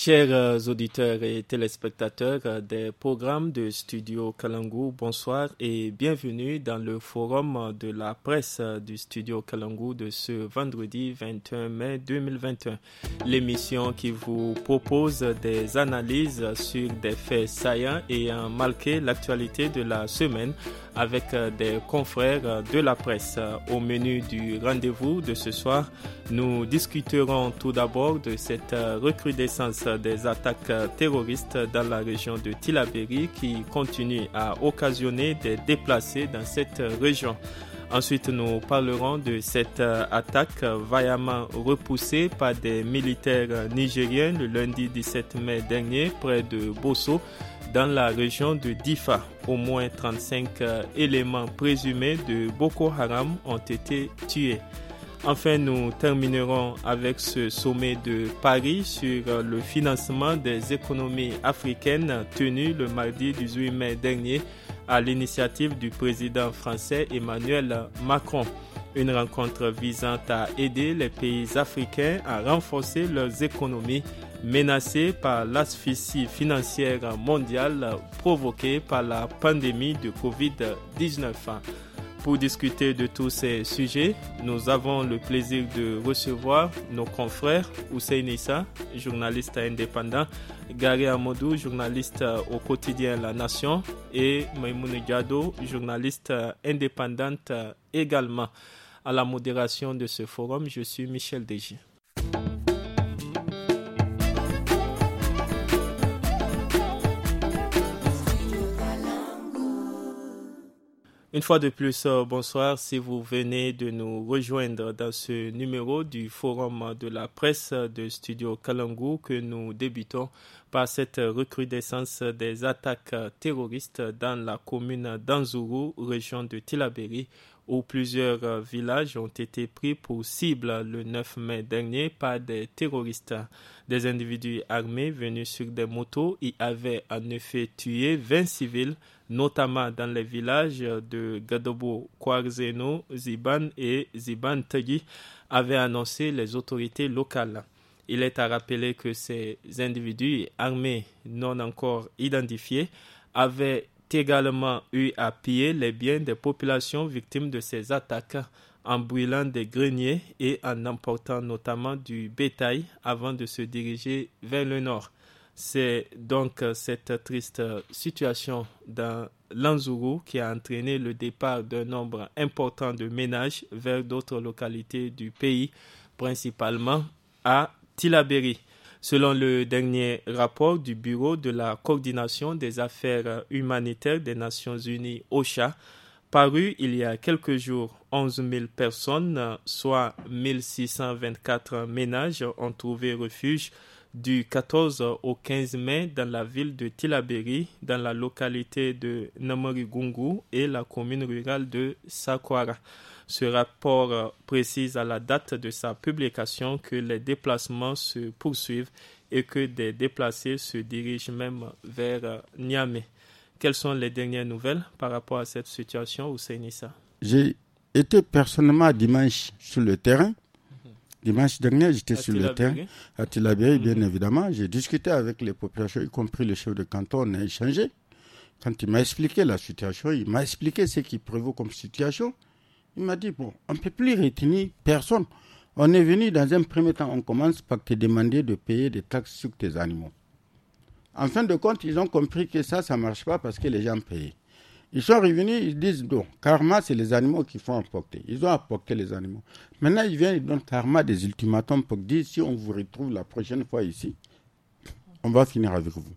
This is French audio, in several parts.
Chers auditeurs et téléspectateurs des programmes de Studio Kalangu, bonsoir et bienvenue dans le forum de la presse du Studio Kalangu de ce vendredi 21 mai 2021. L'émission qui vous propose des analyses sur des faits saillants ayant marqué l'actualité de la semaine avec des confrères de la presse. Au menu du rendez-vous de ce soir, nous discuterons tout d'abord de cette recrudescence des attaques terroristes dans la région de Tillabéri qui continue à occasionner des déplacés dans cette région. Ensuite, nous parlerons de cette attaque vaillamment repoussée par des militaires nigériens le lundi 17 mai dernier près de Bosso, dans la région de Difa. Au moins 35 éléments présumés de Boko Haram ont été tués. Enfin, nous terminerons avec ce sommet de Paris sur le financement des économies africaines tenu le mardi 18 mai dernier à l'initiative du président français Emmanuel Macron. Une rencontre visant à aider les pays africains à renforcer leurs économies menacées par l'asphyxie financière mondiale provoquée par la pandémie de Covid-19. Pour discuter de tous ces sujets, nous avons le plaisir de recevoir nos confrères Hussein Issa, journaliste indépendant, Gary Amadou, journaliste au quotidien La Nation, et Maïmoune Diado, journaliste indépendante également. À la modération de ce forum, je suis Michel Deji. Une fois de plus, bonsoir. Si vous venez de nous rejoindre dans ce numéro du Forum de la presse de Studio Kalangu que nous débutons par cette recrudescence des attaques terroristes dans la commune d'Anzourou, région de Tillabéri, où plusieurs villages ont été pris pour cible le 9 mai dernier par des terroristes. Des individus armés venus sur des motos y avaient en effet tué 20 civils, notamment dans les villages de Gadobo, Kouarzeno, Ziban et Ziban Tagui, avaient annoncé les autorités locales. Il est à rappeler que ces individus armés non encore identifiés avaient également eu à piller les biens des populations victimes de ces attaques en brûlant des greniers et en emportant notamment du bétail avant de se diriger vers le nord. C'est donc cette triste situation dans l'Anzourou qui a entraîné le départ d'un nombre important de ménages vers d'autres localités du pays, principalement à Tillabéri. Selon le dernier rapport du Bureau de la coordination des affaires humanitaires des Nations Unies, OCHA, paru il y a quelques jours, 11 000 personnes, soit 1624 ménages, ont trouvé refuge du 14 au 15 mai dans la ville de Tillabéri, dans la localité de Namorigungu et la commune rurale de Sakwara. Ce rapport précise à la date de sa publication que les déplacements se poursuivent et que des déplacés se dirigent même vers Niamey. Quelles sont les dernières nouvelles par rapport à cette situation, Hussein Issa? J'ai été personnellement dimanche sur le terrain. Dimanche dernier, j'étais sur le terrain à Tillabéri, bien évidemment. J'ai discuté avec les populations, y compris le chef de canton, on a échangé. Quand il m'a expliqué la situation, il m'a expliqué ce qui prévaut comme situation. Il m'a dit, bon, on ne peut plus retenir personne. On est venu dans un premier temps, on commence par te demander de payer des taxes sur tes animaux. En fin de compte, ils ont compris que ça ne marche pas parce que les gens payent. Ils sont revenus, ils disent, donc, karma, c'est les animaux qu'il faut emporter. Ils ont apporté les animaux. Maintenant, ils viennent, ils donnent karma des ultimatums pour dire, si on vous retrouve la prochaine fois ici, on va finir avec vous.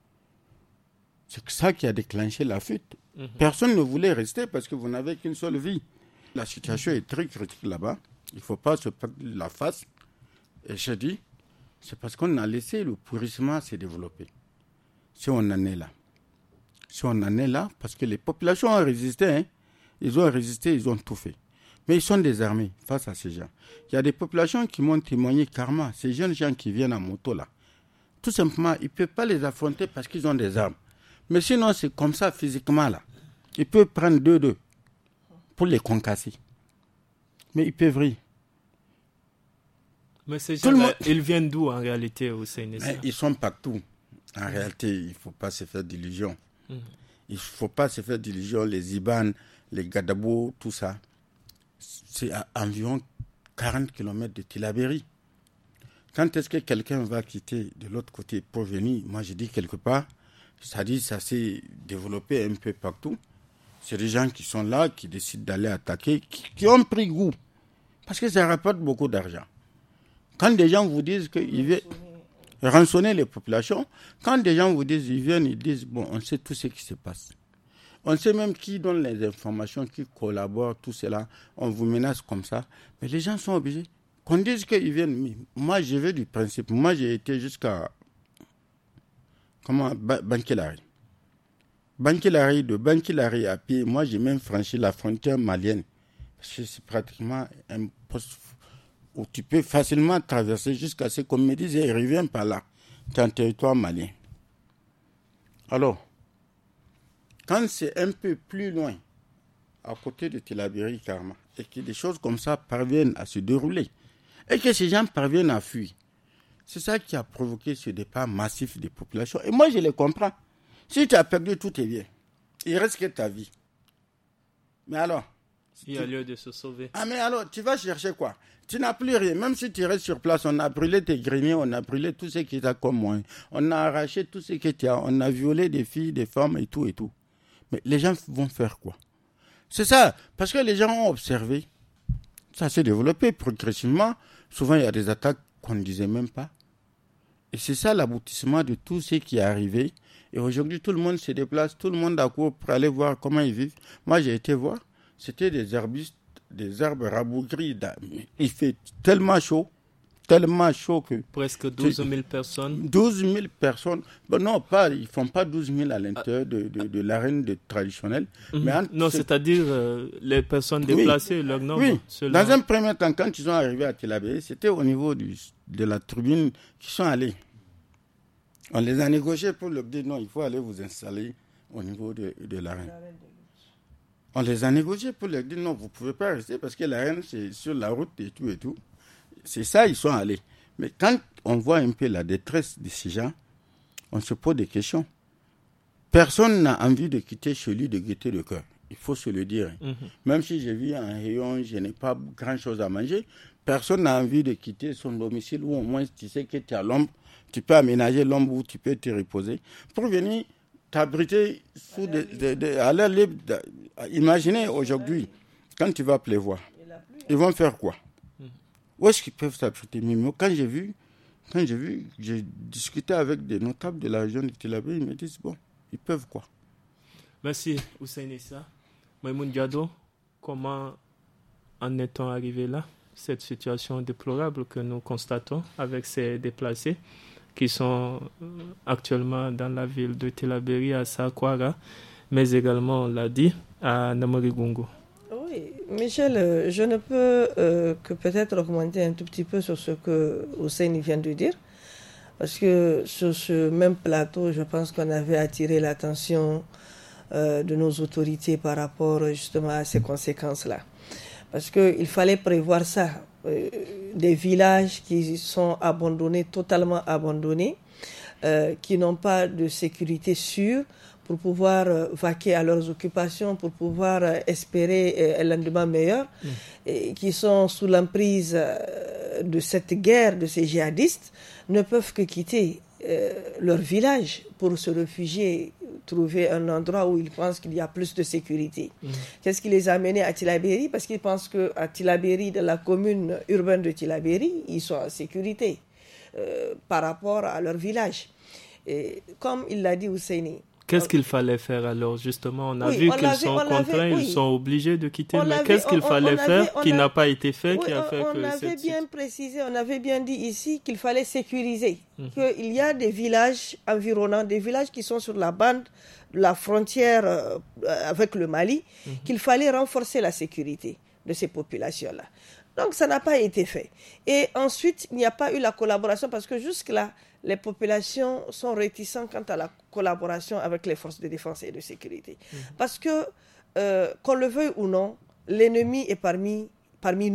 C'est ça qui a déclenché la fuite. Personne ne voulait rester parce que vous n'avez qu'une seule vie. La situation est très critique là-bas. Il ne faut pas se perdre la face. Et je dis, c'est parce qu'on a laissé le pourrissement se développer. Si on en est là. Si on en est là, parce que les populations ont résisté. Hein. Ils ont résisté, ils ont tout fait. Mais ils sont désarmés face à ces gens. Il y a des populations qui m'ont témoigné karma. Ces jeunes gens qui viennent en moto là. Tout simplement, ils ne peuvent pas les affronter parce qu'ils ont des armes. Mais sinon, c'est comme ça physiquement là. Ils peuvent prendre deux pour les concasser. Mais ils peuvent rire. Mais ces gens-là, ils viennent d'où en réalité au CNSA? Ils sont partout. En réalité, il ne faut pas se faire d'illusions. Il ne faut pas se faire d'illusions. Les Iban, les Gadabo, tout ça, c'est à environ 40 km de Tillabéri. Quand est-ce que quelqu'un va quitter de l'autre côté pour venir? Moi, je dis quelque part, c'est-à-dire ça s'est développé un peu partout. C'est des gens qui sont là, qui décident d'aller attaquer, qui ont pris goût. Parce que ça rapporte beaucoup d'argent. Quand des gens vous disent qu'ils viennent rançonner les populations, quand des gens vous disent, ils viennent, ils disent, bon, on sait tout ce qui se passe. On sait même qui donne les informations, qui collabore, tout cela. On vous menace comme ça. Mais les gens sont obligés. Qu'on dise qu'ils viennent. Mais moi, je vais du principe. Moi, j'ai été jusqu'à Bankilari. De Bankilari à pied, moi, j'ai même franchi la frontière malienne. Parce que c'est pratiquement un poste où tu peux facilement traverser jusqu'à ce qu'on me dise, il revient par là. C'est un territoire malien. Alors, quand c'est un peu plus loin, à côté de Tillabéri, Karma, et que des choses comme ça parviennent à se dérouler, et que ces gens parviennent à fuir, c'est ça qui a provoqué ce départ massif des populations. Et moi, je les comprends. Si tu as perdu tous tes biens, il reste que ta vie. Mais alors, il y a lieu de se sauver. Ah, mais alors, tu vas chercher quoi? Tu n'as plus rien. Même si tu restes sur place, on a brûlé tes greniers, on a brûlé tout ce qui t'a comme moi. On a arraché tout ce que tu as. On a violé des filles, des femmes et tout et tout. Mais les gens vont faire quoi? C'est ça. Parce que les gens ont observé. Ça s'est développé progressivement. Souvent, il y a des attaques qu'on ne disait même pas. Et c'est ça l'aboutissement de tout ce qui est arrivé. Et aujourd'hui, tout le monde se déplace, tout le monde accourt pour aller voir comment ils vivent. Moi, j'ai été voir. C'était des arbustes, des arbres rabougris. Il fait tellement chaud que... Presque 12 000 personnes. 12 000 personnes. Bon, non, ils ne font pas 12 000 à l'intérieur de l'arène traditionnelle. Mais c'est-à-dire les personnes déplacées, oui, leur nombre. Oui, selon... dans un premier temps, quand ils sont arrivés à Tillabéri, c'était au niveau de la tribune qu'ils sont allés. On les a négociés pour leur dire non, il faut aller vous installer au niveau de l'arène. On les a négociés pour leur dire non, vous ne pouvez pas rester parce que l'arène, c'est sur la route et tout et tout. C'est ça, ils sont allés. Mais quand on voit un peu la détresse de ces gens, on se pose des questions. Personne n'a envie de quitter chez lui de gaieté de cœur. Il faut se le dire. Même si je vis en rayon, je n'ai pas grand-chose à manger, personne n'a envie de quitter son domicile où au moins tu sais que tu as l'ombre, tu peux aménager l'ombre où tu peux te reposer pour venir t'abriter sous à l'air libre. Imaginez aujourd'hui, quand tu vas pleuvoir, ils vont faire quoi? Où est-ce qu'ils peuvent s'abriter? Quand j'ai discuté avec des notables de la région de Tillabéri, ils me disent, bon, ils peuvent quoi? Merci, Hussein Issa. Maïmoun Diado, comment en est-on arrivé là? Cette situation déplorable que nous constatons avec ces déplacés qui sont actuellement dans la ville de Tillabéri, à Sakwara, mais également, on l'a dit, à Namorigungu. Oui, Michel, je ne peux que peut-être augmenter un tout petit peu sur ce que Hussein vient de dire, parce que sur ce même plateau, je pense qu'on avait attiré l'attention de nos autorités par rapport justement à ces conséquences-là. Parce qu'il fallait prévoir ça. Des villages qui sont abandonnés, totalement abandonnés, qui n'ont pas de sécurité sûre pour pouvoir vaquer à leurs occupations, pour pouvoir espérer un lendemain meilleur, et qui sont sous l'emprise de cette guerre, de ces djihadistes, ne peuvent que quitter leur village pour se réfugier, trouver un endroit où ils pensent qu'il y a plus de sécurité. Qu'est-ce qui les a amenés à Tillabéri? Parce qu'ils pensent qu'à Tillabéri, dans la commune urbaine de Tillabéri, ils sont en sécurité par rapport à leur village. Et comme il l'a dit Ousseini, qu'est-ce qu'il fallait faire alors? Justement, on a vu qu'ils sont contraints, ils sont obligés de quitter. Mais qu'est-ce qu'il fallait faire qui n'a pas été fait, qui a fait que on avait bien précisé, on avait bien dit ici qu'il fallait sécuriser. Qu'il y a des villages environnants, des villages qui sont sur la bande de la frontière avec le Mali, qu'il fallait renforcer la sécurité de ces populations-là. Donc ça n'a pas été fait. Et ensuite, il n'y a pas eu la collaboration parce que jusque-là, les populations sont réticentes quant à la collaboration avec les forces de défense et de sécurité. Parce que, qu'on le veuille ou non, l'ennemi est parmi nous.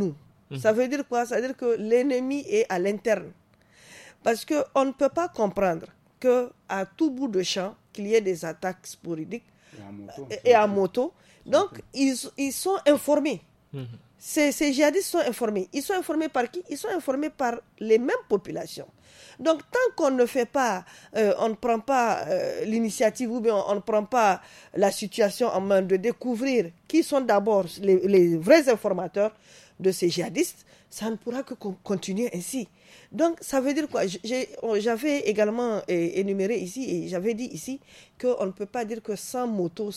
Ça veut dire quoi? Ça veut dire que l'ennemi est à l'interne. Parce qu'on ne peut pas comprendre qu'à tout bout de champ, qu'il y ait des attaques sporadiques et à moto. Donc, ils sont informés. Ces djihadistes sont informés. Ils sont informés par qui? Ils sont informés par les mêmes populations. Donc, tant qu'on ne fait pas, on ne prend pas l'initiative ou bien on ne prend pas la situation en main de découvrir qui sont d'abord les vrais informateurs de ces djihadistes, ça ne pourra que continuer ainsi. Donc, ça veut dire quoi? J'avais également énuméré ici et j'avais dit ici qu'on ne peut pas dire que 100 motos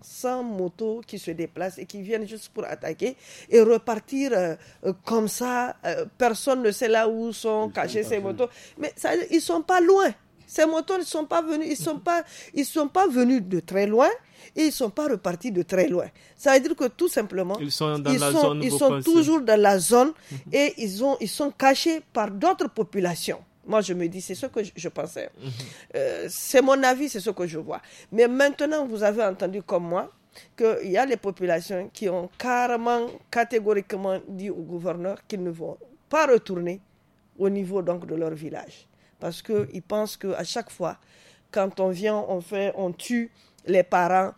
qui se déplacent et qui viennent juste pour attaquer et repartir comme ça. Personne ne sait là où sont cachées ces motos. Mais ça, ils ne sont pas loin. Ces motos ne sont pas venus, ils sont pas venus de très loin. Et ils ne sont pas repartis de très loin. Ça veut dire que tout simplement, ils sont toujours dans la zone et ils sont cachés par d'autres populations. Moi, je me dis, c'est ce que je pensais. C'est mon avis, c'est ce que je vois. Mais maintenant, vous avez entendu comme moi qu'il y a les populations qui ont catégoriquement dit au gouverneur qu'ils ne vont pas retourner au niveau donc, de leur village. Parce qu'ils pensent qu'à chaque fois, quand on vient, on tue les parents,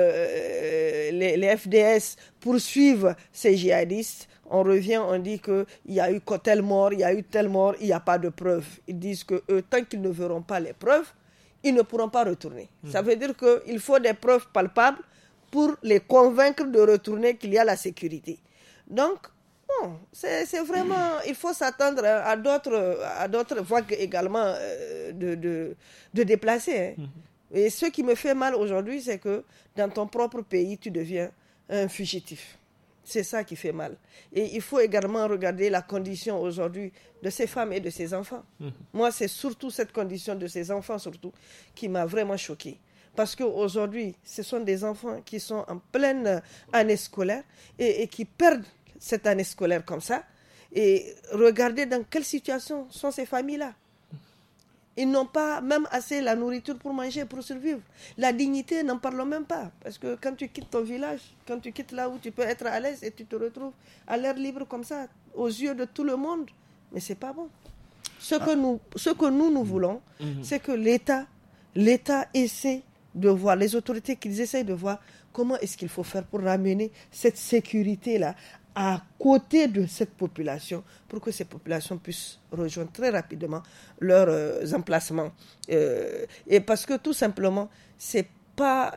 les FDS poursuivent ces djihadistes. On revient, on dit qu'il y a eu telle mort, il n'y a pas de preuves. Ils disent que eux, tant qu'ils ne verront pas les preuves, ils ne pourront pas retourner. Ça veut dire qu'il faut des preuves palpables pour les convaincre de retourner, qu'il y a la sécurité. Donc, bon, c'est vraiment, il faut s'attendre à d'autres vagues également de déplacés. Et ce qui me fait mal aujourd'hui, c'est que dans ton propre pays, tu deviens un fugitif. C'est ça qui fait mal. Et il faut également regarder la condition aujourd'hui de ces femmes et de ces enfants. Moi, c'est surtout cette condition de ces enfants surtout qui m'a vraiment choquée. Parce qu'aujourd'hui, ce sont des enfants qui sont en pleine année scolaire et qui perdent cette année scolaire comme ça. Et regardez dans quelle situation sont ces familles-là. Ils n'ont pas même assez la nourriture pour manger, pour survivre. La dignité, n'en parlons même pas. Parce que quand tu quittes ton village, quand tu quittes là où tu peux être à l'aise et tu te retrouves à l'air libre comme ça, aux yeux de tout le monde, mais c'est pas bon. Ce que nous voulons, c'est que l'État essaie de voir, les autorités qu'ils essayent de voir comment est-ce qu'il faut faire pour ramener cette sécurité-là à côté de cette population pour que ces populations puissent rejoindre très rapidement leurs emplacements. Et parce que tout simplement, c'est pas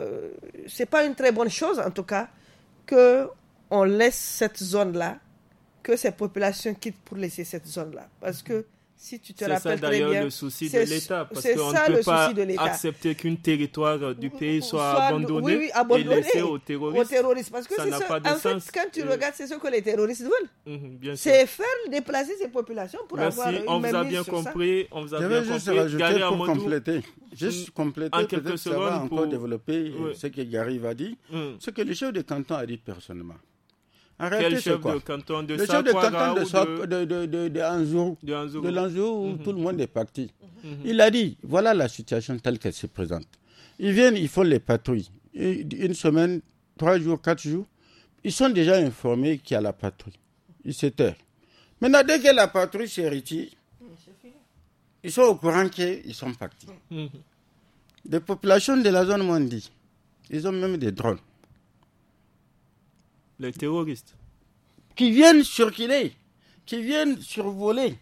une très bonne chose en tout cas qu'on laisse cette zone-là, que ces populations quittent pour laisser cette zone-là. Parce que si tu te rappelles très bien... C'est ça d'ailleurs le souci de l'État, parce qu'on ne peut pas accepter qu'un territoire du pays soit abandonné et laissé aux terroristes. Parce que ça n'a pas de sens. En fait, quand tu regardes, c'est ce que les terroristes veulent. Bien sûr. C'est faire déplacer ces populations pour avoir une on vous a bien compris. On vous a bien compris. Gary Amadou, juste compléter, en quelques ça va secondes encore développer ce que Gary va dire. Ce que le chef de canton a dit personnellement. En réalité, quel chef de canton de le chef de canton de Lanzhou où tout le monde est parti. Il a dit, voilà la situation telle qu'elle se présente. Ils viennent, ils font les patrouilles. Une semaine, 3 jours, 4 jours, ils sont déjà informés qu'il y a la patrouille. Ils se taisent. Maintenant, dès que la patrouille s'est retirée, ils sont au courant qu'ils sont partis. Des populations de la zone m'ont dit, ils ont même des drones. Les terroristes. Qui viennent circuler, qui viennent survoler,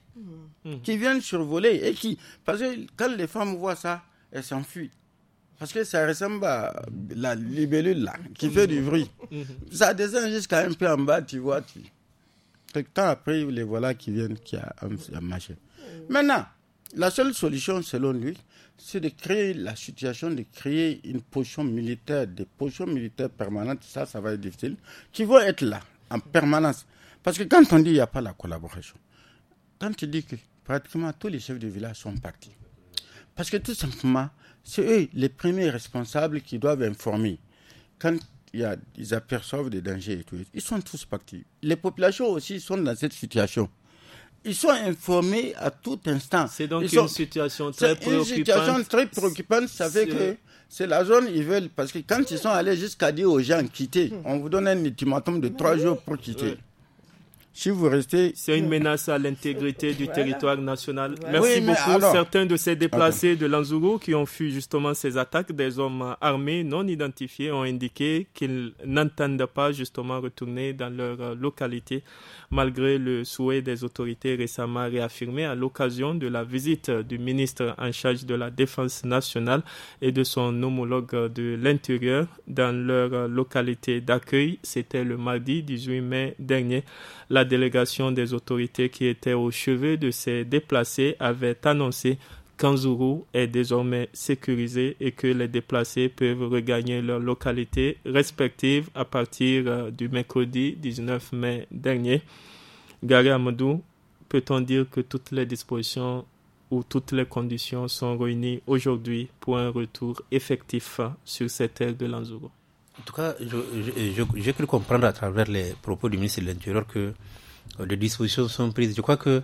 et qui... Parce que quand les femmes voient ça, elles s'enfuient. Parce que ça ressemble à la libellule là, qui fait du bruit. Ça descend jusqu'à un peu en bas, tu vois. Quelque temps après, les voilà qui viennent, qui a marché. Maintenant, la seule solution, selon lui, c'est de créer la situation, de créer une position militaire, des positions militaires permanentes, ça va être difficile, qui vont être là, en permanence. Parce que quand on dit qu'il n'y a pas la collaboration, quand tu dis que pratiquement tous les chefs de village sont partis, parce que tout simplement, c'est eux les premiers responsables qui doivent informer. Quand ils aperçoivent des dangers et tout, ils sont tous partis. Les populations aussi sont dans cette situation. Ils sont informés à tout instant. C'est donc une situation très préoccupante. C'est une situation très préoccupante. Ça fait que c'est la zone, ils veulent... Parce que quand ils sont allés jusqu'à dire aux gens quitter, on vous donne un ultimatum de 3 jours pour quitter. Si vous restez... C'est une menace à l'intégrité du territoire national. Voilà. Merci Oui, mais beaucoup. alors... Certains de ces déplacés de Lanzougou qui ont fui justement ces attaques, des hommes armés non identifiés, ont indiqué qu'ils n'entendent pas justement retourner dans leur localité, malgré le souhait des autorités récemment réaffirmé à l'occasion de la visite du ministre en charge de la Défense nationale et de son homologue de l'Intérieur dans leur localité d'accueil. C'était le mardi 18 mai dernier. La délégation des autorités qui était au chevet de ces déplacés avait annoncé qu'Anzourou est désormais sécurisé et que les déplacés peuvent regagner leur localité respective à partir du mercredi 19 mai dernier. Gary Amadou, peut-on dire que toutes les dispositions ou toutes les conditions sont réunies aujourd'hui pour un retour effectif sur cette terre de l'Anzourou? En tout cas, j'ai cru comprendre à travers les propos du ministre de l'Intérieur que des dispositions sont prises. Je crois que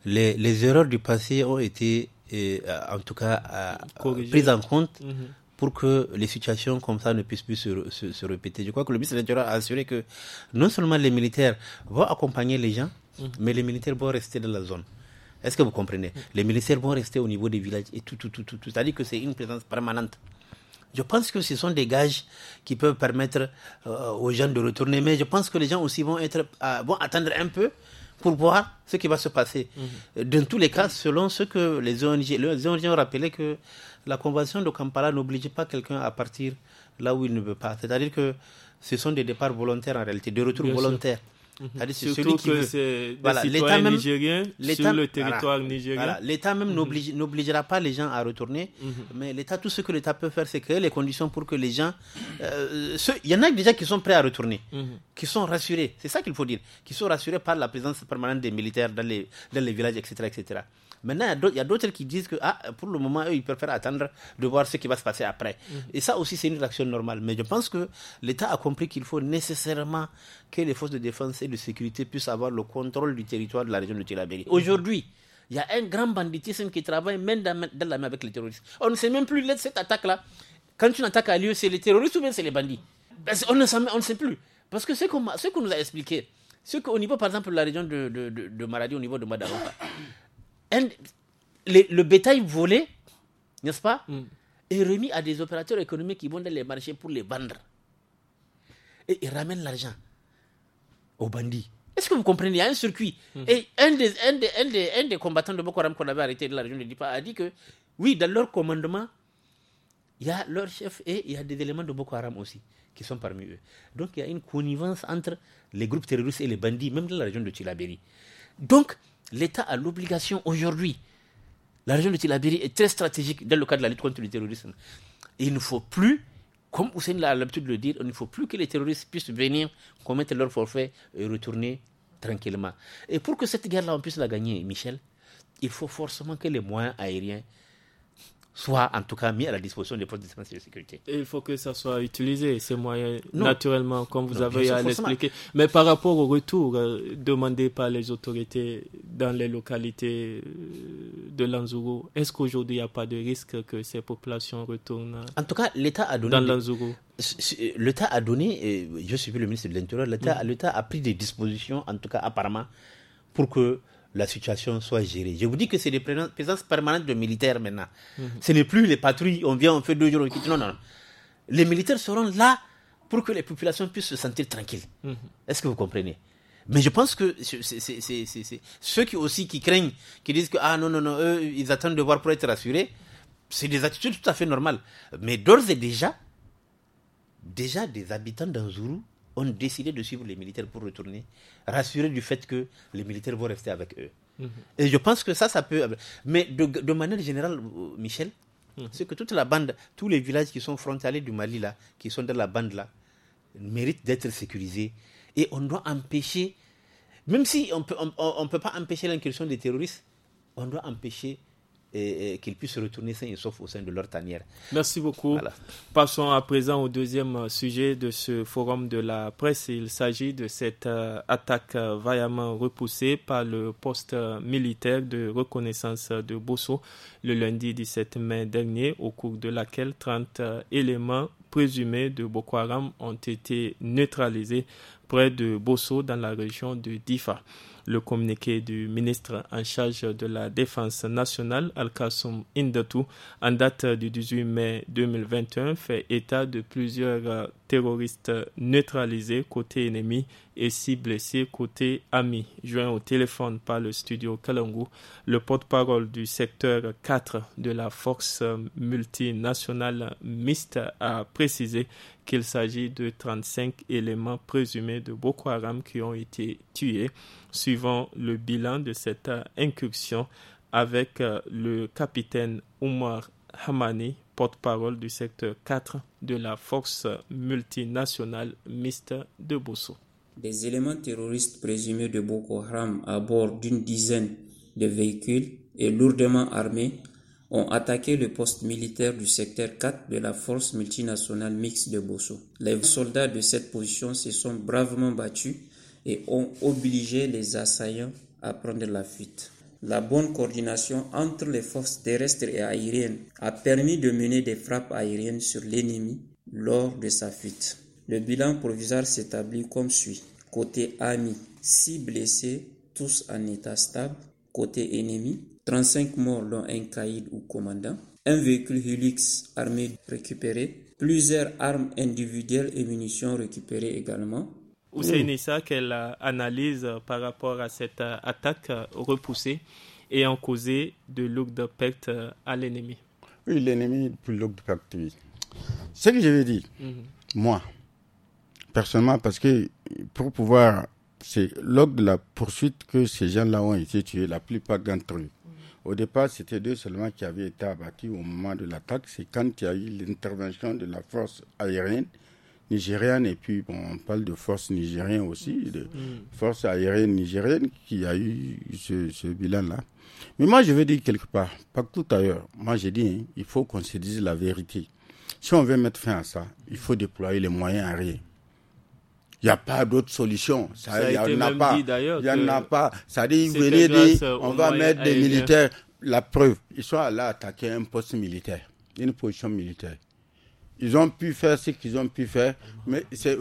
les erreurs du passé ont été, en tout cas, prises en compte pour que les situations comme ça ne puissent plus se répéter. Je crois que le ministre de l'Intérieur a assuré que non seulement les militaires vont accompagner les gens, mais les militaires vont rester dans la zone. Est-ce que vous comprenez? Les militaires vont rester au niveau des villages et tout. C'est-à-dire que c'est une présence permanente. Je pense que ce sont des gages qui peuvent permettre aux gens de retourner. Mais je pense que les gens aussi vont attendre un peu pour voir ce qui va se passer. Dans tous les cas, selon ce que les ONG ont rappelé, que la convention de Kampala n'oblige pas quelqu'un à partir là où il ne veut pas. C'est-à-dire que ce sont des départs volontaires en réalité, des retours volontaires. C'est surtout que c'est des citoyens nigériens sur le territoire nigérien. Voilà, l'État même n'obligera pas les gens à retourner, mais l'État, tout ce que l'État peut faire, c'est créer les conditions pour que les gens... Il y en a déjà qui sont prêts à retourner, qui sont rassurés, c'est ça qu'il faut dire, qui sont rassurés par la présence permanente des militaires dans les villages, etc. Maintenant, il y a d'autres qui disent que pour le moment, eux, ils préfèrent attendre de voir ce qui va se passer après. Et ça aussi, c'est une réaction normale. Mais je pense que l'État a compris qu'il faut nécessairement que les forces de défense et de sécurité puissent avoir le contrôle du territoire de la région de Tillabéri. Aujourd'hui, il y a un grand banditisme qui travaille main dans la main avec les terroristes. On ne sait même plus cette attaque-là. Quand une attaque a lieu, c'est les terroristes ou bien c'est les bandits? On ne sait plus. Parce que ce qu'on nous a expliqué, c'est qu'au niveau, par exemple, de la région de Maradi, au niveau de Madaroka, le bétail volé, n'est-ce pas, est remis à des opérateurs économiques qui vont dans les marchés pour les vendre. Et ils ramènent l'argent aux bandits. Est-ce que vous comprenez? Il y a un circuit. Et un des combattants de Boko Haram qu'on avait arrêté de la région de Dipa a dit que, oui, dans leur commandement, il y a leur chef et il y a des éléments de Boko Haram aussi qui sont parmi eux. Donc il y a une connivence entre les groupes terroristes et les bandits, même dans la région de Tillabéri. Donc, l'État a l'obligation aujourd'hui. La région de Tillabéri est très stratégique dans le cadre de la lutte contre le terrorisme. Et il ne faut plus, comme Hussein a l'habitude de le dire, il ne faut plus que les terroristes puissent venir commettre leur forfait et retourner tranquillement. Et pour que cette guerre-là, on puisse la gagner, Michel, il faut forcément que les moyens aériens soient en tout cas mis à la disposition des forces de défense et de sécurité. Et il faut que ça soit utilisé, ces moyens, naturellement, comme vous avez à l'expliquer. Mais par rapport au retour demandé par les autorités dans les localités de l'Anzourou, est-ce qu'aujourd'hui il n'y a pas de risque que ces populations retournent en tout cas, l'État a donné dans l'Anzourou? L'État a donné, je suis le ministre de l'Intérieur, l'État a pris des dispositions, en tout cas apparemment, pour que la situation soit gérée. Je vous dis que c'est des présences permanentes de militaires maintenant. Ce n'est plus les patrouilles, on vient, on fait 2 jours, on quitte. Non. Les militaires seront là pour que les populations puissent se sentir tranquilles. Est-ce que vous comprenez? Mais je pense que c'est ceux qui craignent, qui disent que non, eux, ils attendent de voir pour être rassurés, c'est des attitudes tout à fait normales. Mais d'ores et déjà des habitants d'Anzourou ont décidé de suivre les militaires pour retourner, rassurés du fait que les militaires vont rester avec eux. Et je pense que ça peut... Mais de manière générale, Michel, c'est que toute la bande, tous les villages qui sont frontaliers du Mali, là, qui sont dans la bande, là, méritent d'être sécurisés. Et on doit empêcher, même si on peut pas empêcher l'incursion des terroristes, on doit empêcher qu'ils puissent retourner sains et saufs au sein de leur tanière. Merci beaucoup. Voilà. Passons à présent au deuxième sujet de ce forum de la presse. Il s'agit de cette attaque vaillamment repoussée par le poste militaire de reconnaissance de Bosso le lundi 17 mai dernier, au cours de laquelle 30 éléments présumés de Boko Haram ont été neutralisés près de Bosso, dans la région de Difa. Le communiqué du ministre en charge de la Défense nationale, Al-Kassoum Indatou, en date du 18 mai 2021, fait état de plusieurs terroristes neutralisés côté ennemi et 6 blessés côté ami. Joint au téléphone par le studio Kalangu, le porte-parole du secteur 4 de la force multinationale mixte a précisé qu'il s'agit de 35 éléments présumés de Boko Haram qui ont été tués. Suivant le bilan de cette incursion avec le capitaine Oumar Hamani, porte-parole du secteur 4 de la force multinationale mixte de Bosso. Des éléments terroristes présumés de Boko Haram à bord d'une dizaine de véhicules et lourdement armés ont attaqué le poste militaire du secteur 4 de la force multinationale mixte de Bosso. Les soldats de cette position se sont bravement battus et ont obligé les assaillants à prendre la fuite. La bonne coordination entre les forces terrestres et aériennes a permis de mener des frappes aériennes sur l'ennemi lors de sa fuite. Le bilan provisoire s'établit comme suit. Côté ami, 6 blessés, tous en état stable. Côté ennemi, 35 morts dont un caïd ou commandant, un véhicule Hilux armé récupéré, plusieurs armes individuelles et munitions récupérées également. Hussein Issa, quelle analyse par rapport à cette attaque repoussée ayant causé de lourdes pertes à l'ennemi? Oui, l'ennemi plus lourd de pertes, oui. Ce que je veux dire, moi, personnellement, parce que pour pouvoir, c'est lors de la poursuite que ces gens-là ont été tués, la plupart d'entre eux. Au départ, c'était 2 seulement qui avaient été abattus au moment de l'attaque. C'est quand il y a eu l'intervention de la force aérienne nigérienne, et puis on parle de force nigérienne aussi, de force aérienne nigérienne qui a eu ce bilan-là. Mais moi, je veux dire quelque part, partout ailleurs, moi j'ai dit, il faut qu'on se dise la vérité. Si on veut mettre fin à ça, il faut déployer les moyens aériens. Il n'y a pas d'autre solution. Ça a été même dit d'ailleurs. Il n'y en a pas. Ça dit, venez dire, on va mettre des militaires. La preuve, ils sont allés attaquer un poste militaire, une position militaire. Ils ont pu faire ce qu'ils ont pu faire, mais c'est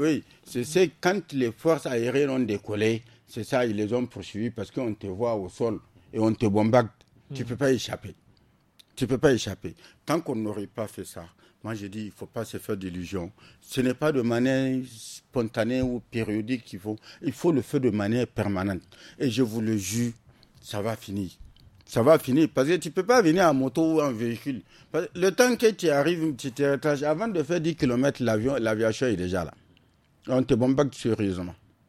quand les forces aériennes ont décollé, c'est ça, ils les ont poursuivis parce qu'on te voit au sol et on te bombarde. Tu ne peux pas échapper. Tu ne peux pas échapper. Tant qu'on n'aurait pas fait ça, moi je dis, il ne faut pas se faire d'illusions. Ce n'est pas de manière spontanée ou périodique qu'il faut. Il faut le faire de manière permanente. Et je vous le jure, ça va finir. Ça va finir parce que tu ne peux pas venir en moto ou en véhicule. Le temps que tu arrives, tu te retraces, avant de faire 10 km, l'aviation est déjà là. On te bombarde sérieusement.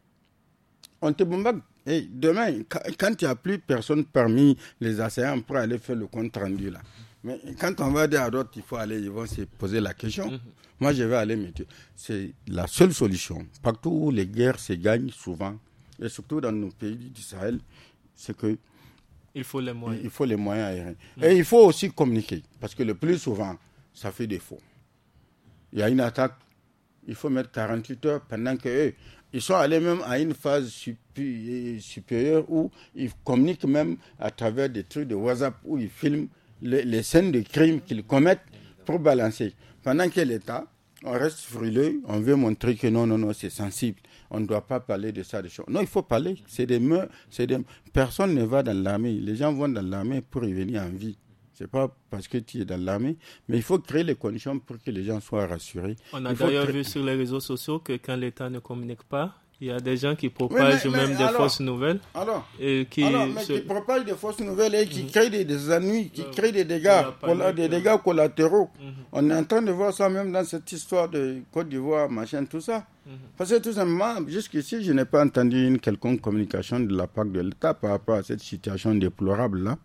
On te bombarde. Et demain, quand il n'y a plus personne parmi les assaillants pour aller faire le compte rendu là. Mais quand on va dire à d'autres, il faut aller, ils vont se poser la question. Moi, je vais aller me dire. C'est la seule solution. Partout où les guerres se gagnent souvent, et surtout dans nos pays du Sahel, c'est que il faut les moyens. Il faut les moyens aériens. Et il faut aussi communiquer. Parce que le plus souvent, ça fait défaut. Il y a une attaque, il faut mettre 48 heures pendant qu'eux, ils sont allés même à une phase supérieure où ils communiquent même à travers des trucs de WhatsApp où ils filment les scènes de crime qu'ils commettent pour balancer. Pendant que l'État, on reste frileux, on veut montrer que non, c'est sensible. On ne doit pas parler de ça. Non, il faut parler. Personne ne va dans l'armée. Les gens vont dans l'armée pour y venir en vie. Ce n'est pas parce que tu es dans l'armée, mais il faut créer les conditions pour que les gens soient rassurés. On a d'ailleurs vu sur les réseaux sociaux que quand l'État ne communique pas, il y a des gens qui propagent des fausses nouvelles. Qui propagent des fausses nouvelles et qui créent des ennuis, qui créent des dégâts collatéraux. On est en train de voir ça même dans cette histoire de Côte d'Ivoire, machin, tout ça. Parce que tout simplement, jusqu'ici, je n'ai pas entendu une quelconque communication de la part de l'État par rapport à cette situation déplorable-là.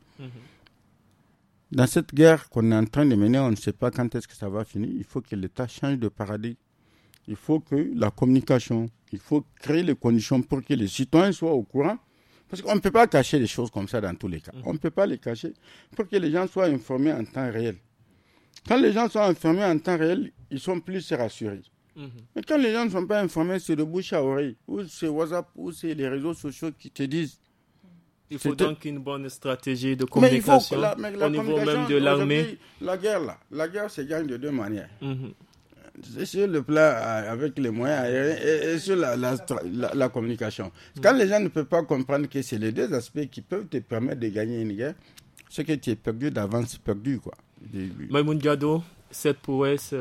Dans cette guerre qu'on est en train de mener, on ne sait pas quand est-ce que ça va finir. Il faut que l'État change de paradigme. Il faut que la communication, il faut créer les conditions pour que les citoyens soient au courant. Parce qu'on ne peut pas cacher les choses comme ça dans tous les cas. On ne peut pas les cacher pour que les gens soient informés en temps réel. Quand les gens sont informés en temps réel, ils sont plus rassurés. Mais quand les gens ne sont pas informés, c'est de bouche à oreille, ou c'est WhatsApp, ou c'est les réseaux sociaux qui te disent. Il faut donc une bonne stratégie de communication au niveau même de l'armée. La guerre se gagne de 2 manières. C'est sur le plan avec les moyens aériens et sur la communication. Quand les gens ne peuvent pas comprendre que c'est les deux aspects qui peuvent te permettre de gagner une guerre, ce que tu es perdu d'avance, perdu, quoi. Maïmoun Diado, cette prouesse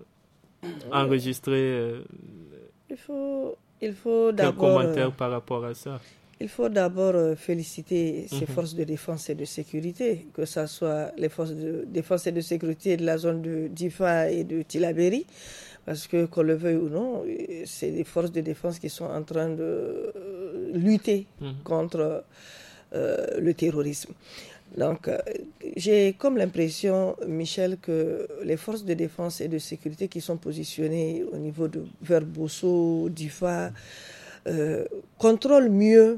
enregistrée, il faut d'abord... Quel commentaire par rapport à ça? Il faut d'abord féliciter ces forces de défense et de sécurité, que ce soit les forces de défense et de sécurité de la zone de Difa et de Tillabéri, parce que, qu'on le veuille ou non, c'est des forces de défense qui sont en train de lutter contre le terrorisme. Donc, j'ai comme l'impression, Michel, que les forces de défense et de sécurité qui sont positionnées au niveau de vers Bosso, Difa, contrôlent mieux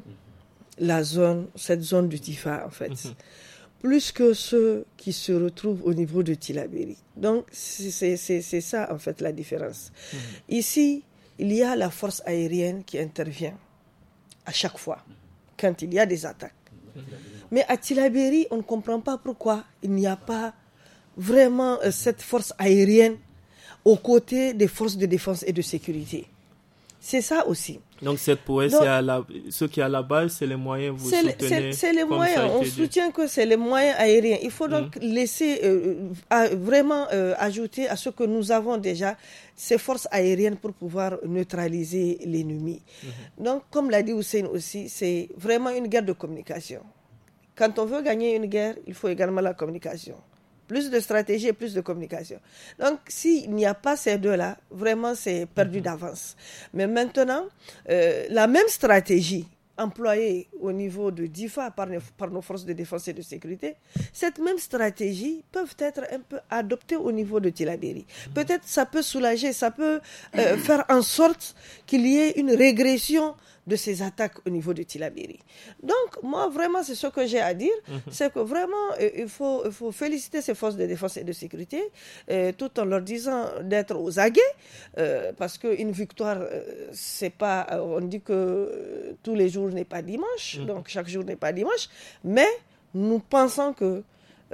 cette zone du Difa, en fait, plus que ceux qui se retrouvent au niveau de Tillabéri. Donc, c'est ça, en fait, la différence. Ici, il y a la force aérienne qui intervient à chaque fois, quand il y a des attaques. Mais à Tillabéri, on ne comprend pas pourquoi il n'y a pas vraiment cette force aérienne aux côtés des forces de défense et de sécurité. C'est ça aussi. Donc cette prouesse, ce qui est à la base, c'est les moyens vous soutenez. C'est les moyens. On soutient que c'est les moyens aériens. Il faut donc laisser vraiment ajouter à ce que nous avons déjà ces forces aériennes pour pouvoir neutraliser l'ennemi. Donc, comme l'a dit Hussein aussi, c'est vraiment une guerre de communication. Quand on veut gagner une guerre, il faut également la communication. Plus de stratégie et plus de communication. Donc, s'il n'y a pas ces deux-là, vraiment, c'est perdu d'avance. Mais maintenant, la même stratégie employée au niveau de DIFA par nos forces de défense et de sécurité, cette même stratégie peut être un peu adoptée au niveau de Tillabéri. Peut-être ça peut soulager, ça peut faire en sorte qu'il y ait une régression de ces attaques au niveau de Tillabéri. Donc, moi, vraiment, c'est ce que j'ai à dire. C'est que vraiment, il faut féliciter ces forces de défense et de sécurité, tout en leur disant d'être aux aguets, parce qu'une victoire, c'est pas... on dit que tous les jours n'est pas dimanche, donc chaque jour n'est pas dimanche, mais nous pensons que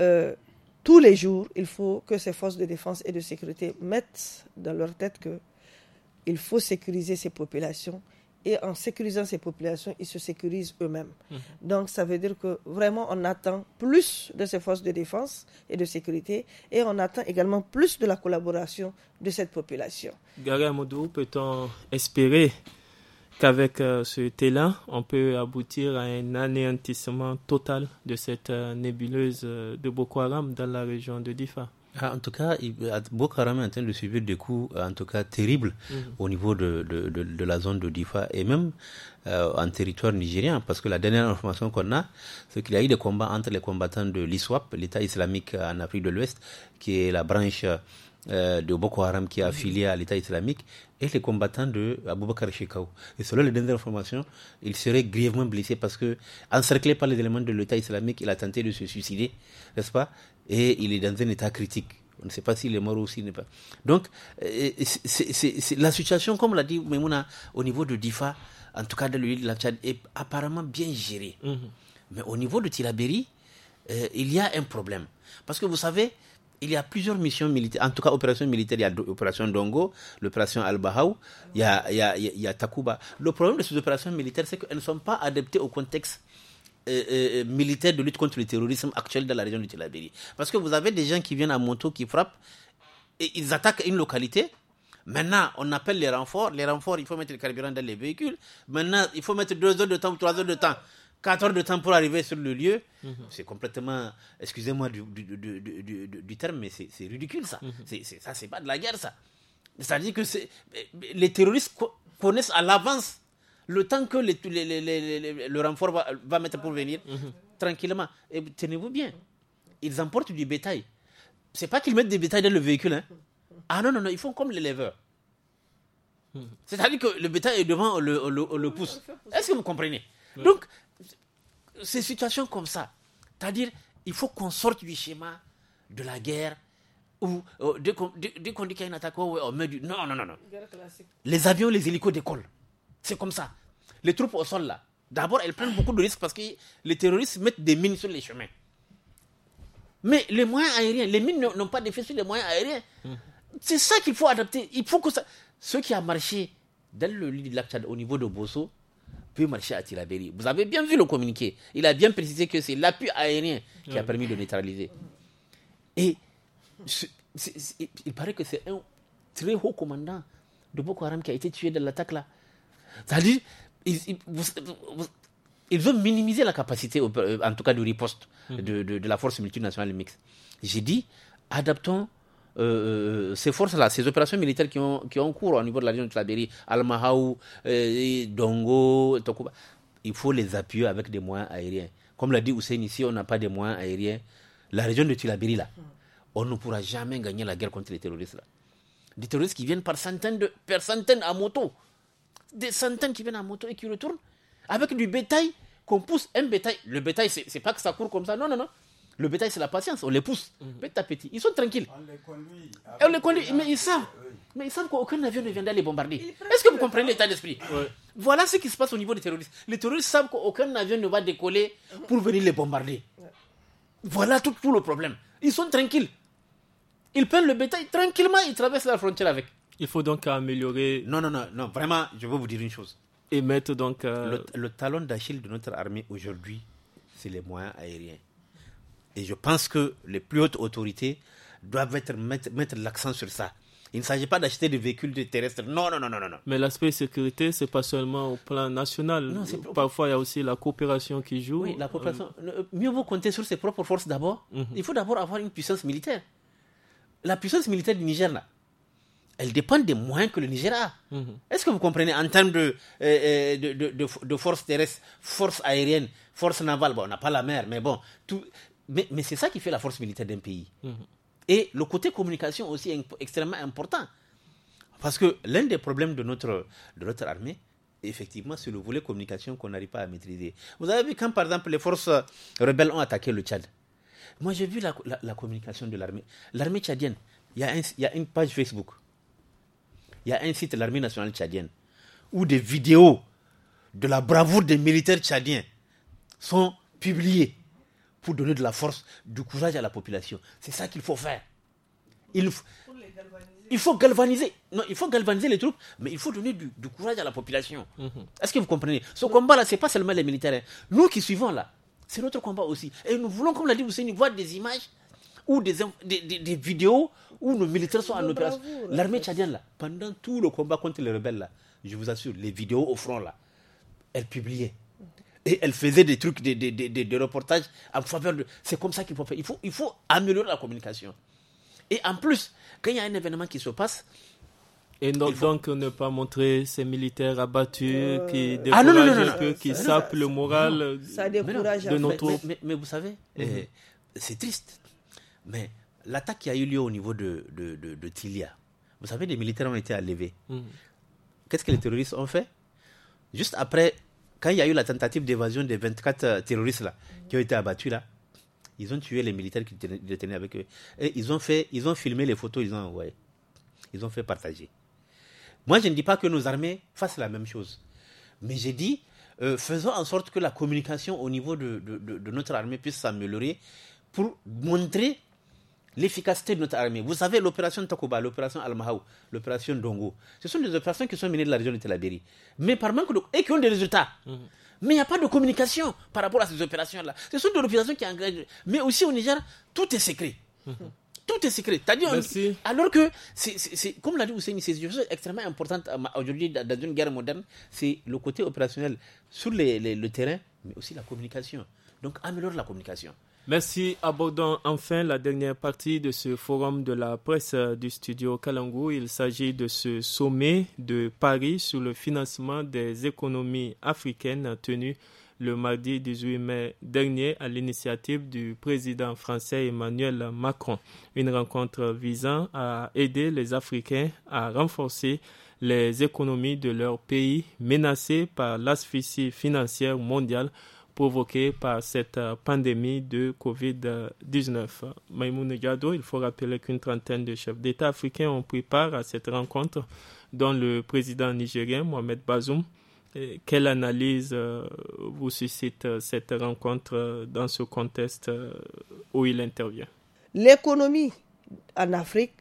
tous les jours, il faut que ces forces de défense et de sécurité mettent dans leur tête qu'il faut sécuriser ces populations. Et en sécurisant ces populations, ils se sécurisent eux-mêmes. Donc, ça veut dire que vraiment, on attend plus de ces forces de défense et de sécurité et on attend également plus de la collaboration de cette population. Gary Amadou, peut-on espérer qu'avec cet élan, on peut aboutir à un anéantissement total de cette nébuleuse de Boko Haram dans la région de Difa? En tout cas, Boko Haram est en train de subir des coups, en tout cas terribles, au niveau de la zone de Difa et même en territoire nigérien, parce que la dernière information qu'on a, c'est qu'il y a eu des combats entre les combattants de l'ISWAP, l'État islamique en Afrique de l'Ouest, qui est la branche de Boko Haram qui est affiliée à l'État islamique, et les combattants de Aboubakar Shekau. Et selon les dernières informations, il serait grièvement blessé parce que, encerclé par les éléments de l'État islamique, il a tenté de se suicider, n'est-ce pas? Et il est dans un état critique. On ne sait pas s'il est mort ou s'il n'est pas. Donc, c'est la situation, comme l'a dit Maimouna, au niveau de Difa, en tout cas dans le lieu de la Tchad, est apparemment bien gérée. Mais au niveau de Tillabéri, il y a un problème. Parce que vous savez, il y a plusieurs missions militaires, en tout cas opérations militaires. Il y a l'opération Dongo, l'opération Al-Bahaou, il y a Takuba. Le problème de ces opérations militaires, c'est qu'elles ne sont pas adaptées au contexte militaire de lutte contre le terrorisme actuel dans la région du Tillabéri. Parce que vous avez des gens qui viennent à moto, qui frappent, et ils attaquent une localité. Maintenant, on appelle les renforts. Les renforts, il faut mettre le carburant dans les véhicules. Maintenant, il faut mettre 2 heures de temps, 3 heures de temps, 4 heures de temps pour arriver sur le lieu. C'est complètement, excusez-moi du terme, mais c'est ridicule ça. Ça, c'est pas de la guerre ça. C'est-à-dire que les terroristes connaissent à l'avance le temps que le renfort va mettre pour venir, tranquillement. Et tenez-vous bien, ils emportent du bétail. C'est pas qu'ils mettent des bétails dans le véhicule. Hein. Ah non, ils font comme les leveurs. C'est-à-dire que le bétail est devant, on le pousse. Est-ce que vous comprenez? Donc, ces situations comme ça, c'est-à-dire, il faut qu'on sorte du schéma de la guerre où dès qu'on dit qu'il y a une attaque, on met du... Non. Les avions, les hélicos décollent. C'est comme ça. Les troupes au sol, là, d'abord, elles prennent beaucoup de risques parce que les terroristes mettent des mines sur les chemins. Mais les moyens aériens, les mines n'ont pas d'effet sur les moyens aériens. C'est ça qu'il faut adapter. Il faut que ça... Ce qui a marché dans le lit de lac Tchad au niveau de Bosso peut marcher à Tillabéri. Vous avez bien vu le communiqué. Il a bien précisé que c'est l'appui aérien qui a permis de neutraliser. Et il paraît que c'est un très haut commandant de Boko Haram qui a été tué dans l'attaque là. C'est-à-dire, ils veulent minimiser la capacité, en tout cas de riposte de la force multinationale mixte. J'ai dit, adaptons ces forces-là, ces opérations militaires qui ont cours au niveau de la région de Tillabéri, Al-Mahaou, Dongo, Tokuba. Il faut les appuyer avec des moyens aériens. Comme l'a dit Hussein ici, on n'a pas de moyens aériens. La région de Tillabéri, là, on ne pourra jamais gagner la guerre contre les terroristes. Là. Des terroristes qui viennent par centaines à moto. Des centaines qui viennent à moto et qui retournent avec du bétail qu'on pousse. Un bétail, le bétail, c'est pas que ça court comme ça. Non. Le bétail, c'est la patience. On les pousse petit à petit. Ils sont tranquilles. On les conduit. Mais ils savent qu'aucun avion ne viendra les bombarder. Est-ce que vous comprenez l'état d'esprit? Voilà ce qui se passe au niveau des terroristes. Les terroristes savent qu'aucun avion ne va décoller pour venir les bombarder. Voilà tout le problème. Ils sont tranquilles. Ils prennent le bétail tranquillement, ils traversent la frontière avec. Il faut donc améliorer... Non, vraiment, je veux vous dire une chose. Et mettre donc... Le talon d'Achille de notre armée aujourd'hui, c'est les moyens aériens. Et je pense que les plus hautes autorités doivent mettre l'accent sur ça. Il ne s'agit pas d'acheter des véhicules terrestres. Non. Mais l'aspect sécurité, c'est pas seulement au plan national. Non, parfois, il y a aussi la coopération qui joue. Oui, la coopération. Mieux vaut compter sur ses propres forces d'abord. Il faut d'abord avoir une puissance militaire. La puissance militaire du Niger, là, elle dépend des moyens que le Niger a. Est-ce que vous comprenez en termes de force terrestre, force aérienne, force navale? Bon, on n'a pas la mer, mais bon. Mais c'est ça qui fait la force militaire d'un pays. Et le côté communication aussi est extrêmement important. Parce que l'un des problèmes de notre armée, effectivement, c'est le volet communication qu'on n'arrive pas à maîtriser. Vous avez vu quand, par exemple, les forces rebelles ont attaqué le Tchad. Moi, j'ai vu la communication de l'armée. L'armée tchadienne, il y a une page Facebook. Il y a un site de l'armée nationale tchadienne où des vidéos de la bravoure des militaires tchadiens sont publiées pour donner de la force, du courage à la population. C'est ça qu'il faut faire. Il faut galvaniser. Non, il faut galvaniser les troupes, mais il faut donner du courage à la population. Est-ce que vous comprenez? Ce combat-là, ce n'est pas seulement les militaires. Nous qui suivons là, c'est notre combat aussi. Et nous voulons, comme l'a dit Hussein, voir des images ou des vidéos où nos militaires sont en opération. L'armée tchadienne, là, pendant tout le combat contre les rebelles, là, je vous assure, les vidéos au front, là, elle publiait. Et elle faisait des trucs, des reportages en faveur de... C'est comme ça qu'il faut faire. Il faut améliorer la communication. Et en plus, quand il y a un événement qui se passe... Et donc ne pas montrer ces militaires abattus qui découragent un peu, qui sapent le moral de nos troupes. Mais vous savez, c'est triste. Mais l'attaque qui a eu lieu au niveau de Tilia, vous savez, des militaires ont été enlevés. Qu'est-ce que les terroristes ont fait? Juste après, quand il y a eu la tentative d'évasion des 24 terroristes là, qui ont été abattus là, ils ont tué les militaires qui les tenaient avec eux. Et ils ont filmé les photos, ils ont envoyé. Ils ont fait partager. Moi, je ne dis pas que nos armées fassent la même chose. Mais j'ai dit, faisons en sorte que la communication au niveau de notre armée puisse s'améliorer pour montrer l'efficacité de notre armée. Vous savez, l'opération Takuba, l'opération Al-Mahaou, l'opération Dongo, ce sont des opérations qui sont menées de la région de Tillabéri. Mais par manque et qui ont des résultats. Mais il n'y a pas de communication par rapport à ces opérations-là. Ce sont des opérations qui engagent. Mais aussi au Niger, tout est secret. Tout est secret. Alors que, comme l'a dit Hussein, c'est une chose extrêmement importante aujourd'hui dans une guerre moderne, c'est le côté opérationnel sur le terrain, mais aussi la communication. Donc, améliore la communication. Merci. Abordons enfin la dernière partie de ce forum de la presse du studio Kalangou. Il s'agit de ce sommet de Paris sur le financement des économies africaines tenu le mardi 18 mai dernier à l'initiative du président français Emmanuel Macron. Une rencontre visant à aider les Africains à renforcer les économies de leur pays menacés par l'asphyxie financière mondiale provoquée par cette pandémie de Covid-19. Maïmouna Diado, il faut rappeler qu'une trentaine de chefs d'État africains ont pris part à cette rencontre, dont le président nigérien Mohamed Bazoum. Quelle analyse vous suscite cette rencontre dans ce contexte où il intervient? L'économie en Afrique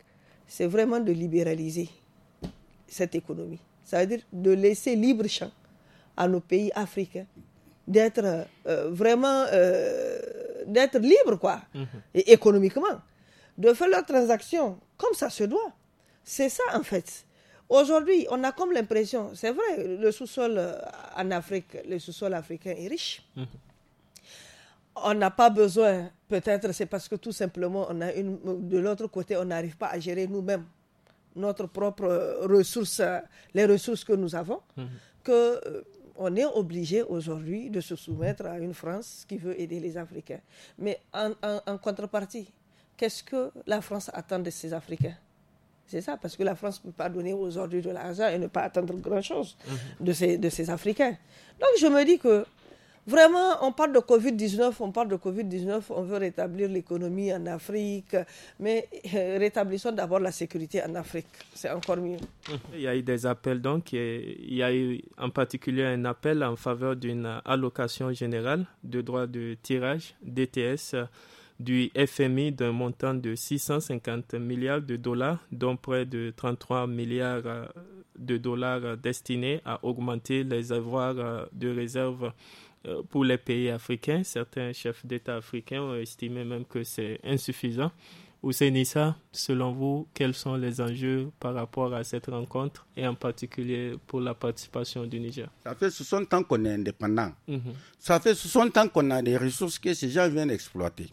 c'est vraiment de libéraliser cette économie. Ça veut dire de laisser libre champ à nos pays africains, d'être vraiment d'être libres, quoi, et économiquement, de faire leurs transactions comme ça se doit. C'est ça, en fait. Aujourd'hui, on a comme l'impression, c'est vrai, le sous-sol en Afrique, le sous-sol africain est riche. On n'a pas besoin, peut-être c'est parce que tout simplement, on a de l'autre côté, on n'arrive pas à gérer nous-mêmes notre propre ressource, les ressources que nous avons, qu'on est obligé aujourd'hui de se soumettre à une France qui veut aider les Africains. Mais en contrepartie, qu'est-ce que la France attend de ces Africains? C'est ça, parce que la France ne peut pas donner aujourd'hui de l'argent et ne pas attendre grand-chose de ces Africains. Donc je me dis que vraiment, on parle de Covid-19, on veut rétablir l'économie en Afrique, mais rétablissons d'abord la sécurité en Afrique, c'est encore mieux. Il y a eu des appels donc, il y a eu en particulier un appel en faveur d'une allocation générale de droits de tirage, DTS, du FMI d'un montant de 650 milliards de dollars, dont près de 33 milliards de dollars destinés à augmenter les avoirs de réserve pour les pays africains. Certains chefs d'État africains ont estimé même que c'est insuffisant. Hussein Issa, selon vous, quels sont les enjeux par rapport à cette rencontre et en particulier pour la participation du Niger? Ça fait 60 ans qu'on est indépendant. Ça fait 60 ans qu'on a des ressources que ces gens viennent exploiter.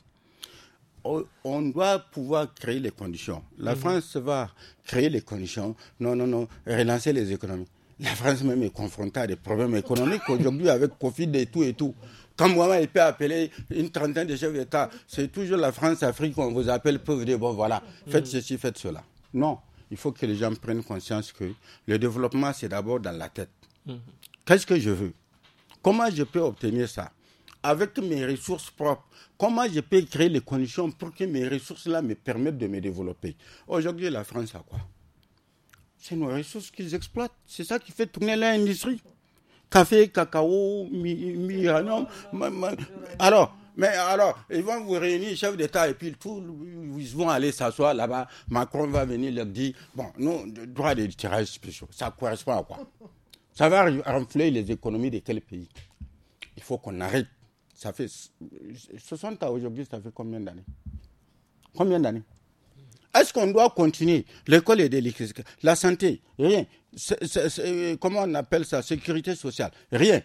On doit pouvoir créer les conditions. La France va créer les conditions. Non, relancer les économies. La France même est confrontée à des problèmes économiques aujourd'hui avec Covid et tout. Quand moi, il peut appeler une trentaine de chefs d'État, c'est toujours la France-Afrique qu'on vous appelle pour vous dire, bon voilà, faites ceci, faites cela. Non, il faut que les gens prennent conscience que le développement, c'est d'abord dans la tête. Qu'est-ce que je veux? Comment je peux obtenir ça? Avec mes ressources propres, comment je peux créer les conditions pour que mes ressources-là me permettent de me développer? Aujourd'hui, la France a quoi? C'est nos ressources qu'ils exploitent. C'est ça qui fait tourner l'industrie. Café, cacao, uranium. Alors, ils vont vous réunir, chef d'État, et puis ils vont aller s'asseoir là-bas. Macron va venir leur dire, bon, nous, droit de tirage spéciaux, ça correspond à quoi? Ça va renfler les économies de quel pays? Il faut qu'on arrête. Ça fait 60 ans aujourd'hui, ça fait combien d'années? Est-ce qu'on doit continuer? L'école est délicat. La santé, rien. Comment on appelle ça? Sécurité sociale, rien.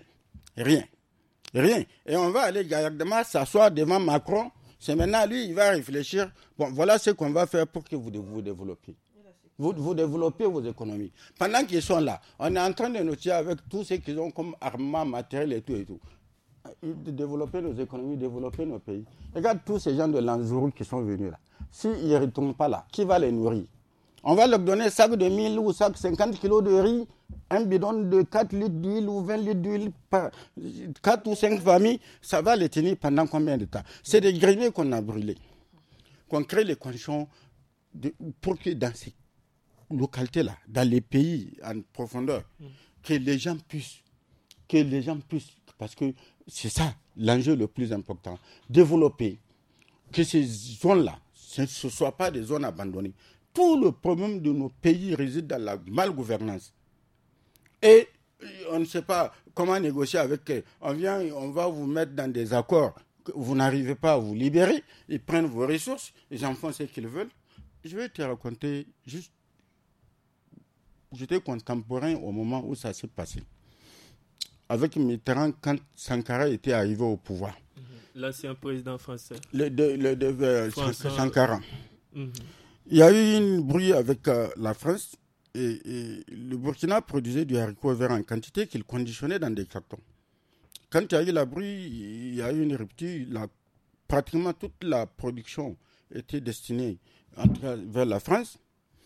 Et on va aller directement s'asseoir devant Macron. C'est maintenant lui, il va réfléchir. Bon, voilà ce qu'on va faire pour que vous vous développiez. Vous développez vos économies. Pendant qu'ils sont là, on est en train de négocier avec tous ceux qui ont comme armement, matériel et tout. De développer nos économies, développer nos pays. Regarde tous ces gens de l'Anzourou qui sont venus là. S'ils ne retournent pas là, qui va les nourrir? On va leur donner sac de 1000 ou sac 50 kilos de riz, un bidon de 4 litres d'huile ou 20 litres d'huile par 4 ou 5 familles. Ça va les tenir pendant combien de temps? C'est des greniers qu'on a brûlés. Qu'on crée les conditions pour que dans ces localités-là, dans les pays en profondeur, que les gens puissent, parce que c'est ça l'enjeu le plus important, développer, que ces zones-là, ce ne soient pas des zones abandonnées. Tout le problème de nos pays réside dans la malgouvernance. Et on ne sait pas comment négocier avec eux. On va vous mettre dans des accords que vous n'arrivez pas à vous libérer. Ils prennent vos ressources, ils en font ce qu'ils veulent. Je vais te raconter juste. J'étais contemporain au moment où ça s'est passé. Avec Mitterrand, quand Sankara était arrivé au pouvoir. L'ancien président français. Sankara. Il y a eu une bruit avec la France et le Burkina produisait du haricot vert en quantité qu'il conditionnait dans des cartons. Quand il y a eu la bruit, il y a eu une rupture. Pratiquement toute la production était destinée en tout cas, vers la France.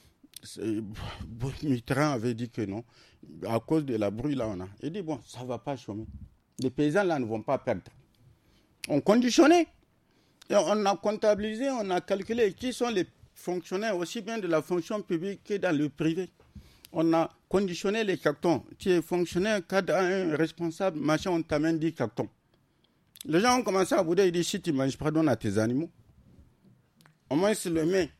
Mitterrand avait dit que non. À cause de la bruit, là, il dit, bon, ça ne va pas chômer. Les paysans, là, ne vont pas perdre. On conditionnait. Et on a comptabilisé, on a calculé qui sont les fonctionnaires, aussi bien de la fonction publique que dans le privé. On a conditionné les cartons. Tu es fonctionnaire, cadre, un responsable, machin, on t'amène 10 cartons. Les gens ont commencé à bouder, ils disent, si tu ne manges pas, donne à tes animaux. Au moins, c'est le met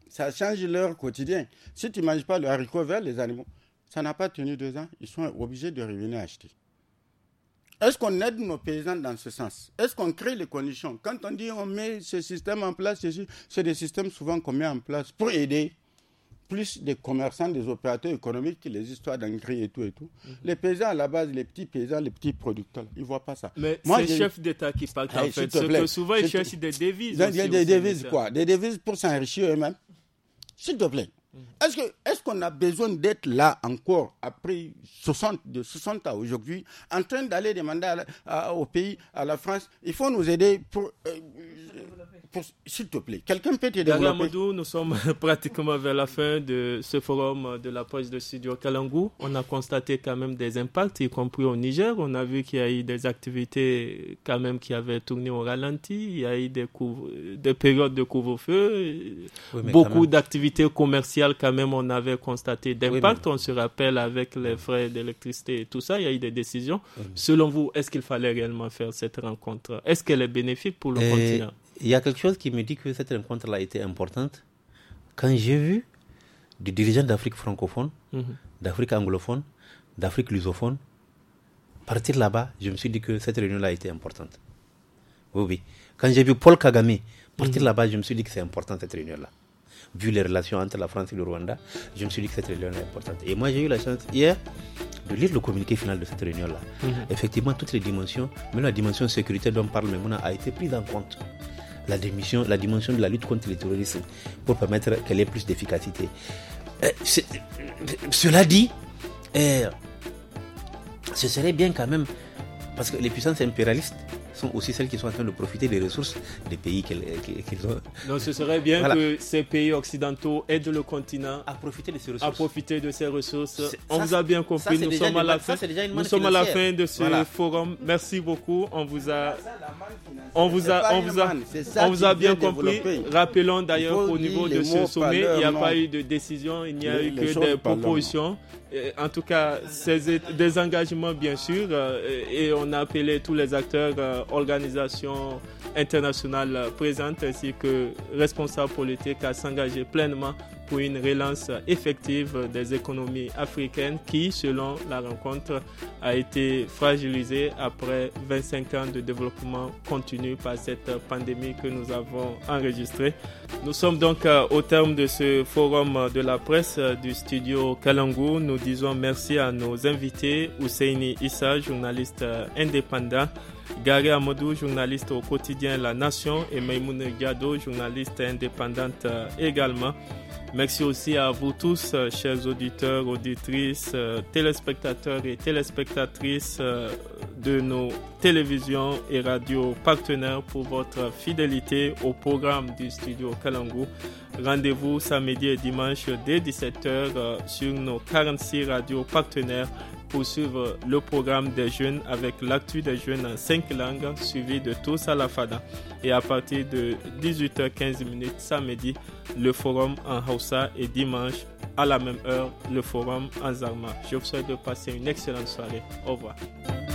Ça change leur quotidien. Si tu ne manges pas le haricot vert, les animaux, ça n'a pas tenu 2 ans, ils sont obligés de revenir acheter. Est-ce qu'on aide nos paysans dans ce sens? Est-ce qu'on crée les conditions? Quand on dit on met ce système en place, c'est des systèmes souvent qu'on met en place pour aider plus des commerçants, des opérateurs économiques, les histoires d'engrais et tout. Les paysans, à la base, les petits paysans, les petits producteurs, ils ne voient pas ça. Mais c'est les chefs d'État qui parlent en fait. Parce que souvent, ils cherchent des devises. Des devises quoi? Des devises pour s'enrichir eux-mêmes. S'il te plaît. Est-ce qu'on a besoin d'être là encore, après 60 à aujourd'hui, en train d'aller demander au pays, à la France, il faut nous aider pour s'il te plaît, quelqu'un peut te développer. Amadou, nous sommes pratiquement vers la fin de ce forum de la presse de Studio Kalangu. On a constaté quand même des impacts, y compris au Niger. On a vu qu'il y a eu des activités quand même qui avaient tourné au ralenti. Il y a eu des périodes de couvre-feu. Oui, beaucoup d'activités commerciales quand même, on avait constaté d'impact. Oui, on se rappelle avec les frais d'électricité et tout ça, il y a eu des décisions. Oui. Selon vous, est-ce qu'il fallait réellement faire cette rencontre? Est-ce qu'elle est bénéfique pour le continent? Il y a quelque chose qui me dit que cette rencontre-là a été importante. Quand j'ai vu des dirigeants d'Afrique francophone, d'Afrique anglophone, d'Afrique lusophone partir là-bas, je me suis dit que cette réunion-là a été importante. Oui. Quand j'ai vu Paul Kagame partir là-bas, je me suis dit que c'est important cette réunion-là. Vu les relations entre la France et le Rwanda, je me suis dit que cette réunion-là est importante. Et moi, j'ai eu la chance hier de lire le communiqué final de cette réunion-là. Effectivement, toutes les dimensions, même la dimension sécuritaire dont parle Memouna, a été prise en compte. La dimension de la lutte contre le terrorisme pour permettre qu'elle ait plus d'efficacité. Cela dit, ce serait bien quand même, parce que les puissances impérialistes sont aussi celles qui sont en train de profiter des ressources des pays qu'ils ont. Donc ce serait bien que ces pays occidentaux aident le continent à profiter de ces ressources. On vous a bien compris, nous sommes à la fin de ce forum. Merci beaucoup. On vous a bien compris. Rappelons d'ailleurs qu'au niveau de ce sommet, il n'y a pas eu de décision, il n'y a eu que des propositions. En tout cas, c'est des engagements bien sûr, et on a appelé tous les acteurs, organisations internationales présentes ainsi que responsables politiques à s'engager pleinement pour une relance effective des économies africaines qui, selon la rencontre, a été fragilisée après 25 ans de développement continu par cette pandémie que nous avons enregistrée. Nous sommes donc au terme de ce forum de la presse du studio Kalangu. Nous disons merci à nos invités, Ousseini Issa, journaliste indépendant, Gary Amadou, journaliste au quotidien La Nation, et Maïmoune Gado, journaliste indépendante également. Merci aussi à vous tous, chers auditeurs, auditrices, téléspectateurs et téléspectatrices de nos télévisions et radios partenaires pour votre fidélité au programme du studio Kalangu. Rendez-vous samedi et dimanche dès 17h sur nos 46 radios partenaires pour suivre le programme des jeunes avec l'actu des jeunes en 5 langues suivi de tous à la FADA. Et à partir de 18h15 samedi, le forum en Hausa, et dimanche à la même heure, le forum en Zarma. Je vous souhaite de passer une excellente soirée. Au revoir.